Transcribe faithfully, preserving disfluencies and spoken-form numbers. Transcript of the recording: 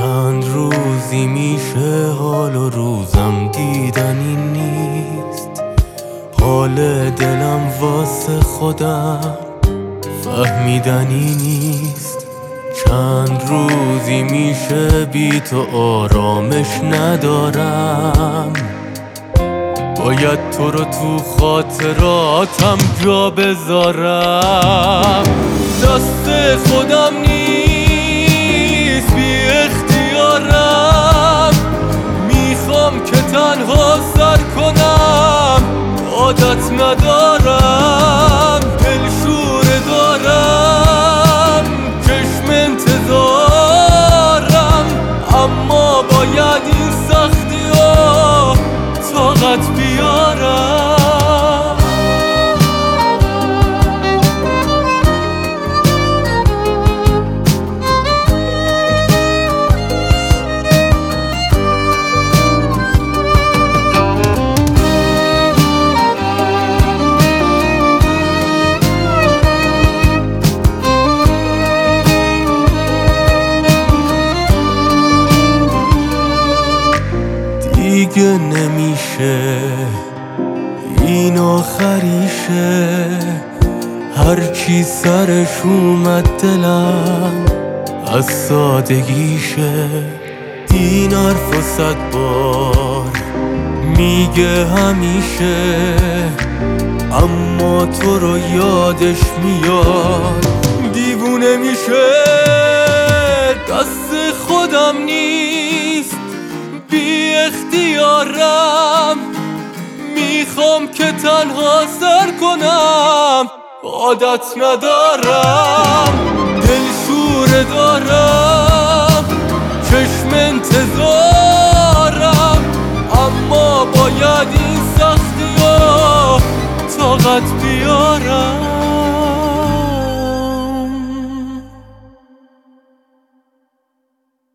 چند روزی میشه حال و روزم دیدنی نیست. حال دلم واسه خودم فهمیدنی نیست. چند روزی میشه بی تو آرامش ندارم. باید تو رو تو خاطراتم جا بذارم. دست خودم نیست بی اختیارم. میخوام که تنها سر کنم، عادت ندارم. دلشور دارم، چشم انتظارم، اما باید این سختی ها طاقت بیارم. دیگه نمیشه این آخریشه. هرچی سرش اومد دلم از سادگیشه. این حرف و صد بار میگه همیشه، اما تو رو یادش میاد دیوونه میشه. دست خودم نیست بی اختیارم. میخوام که تنها سر کنم، عادت ندارم. دلشور دارم، چشم انتظارم، اما باید این سختی ها طاقت بیارم.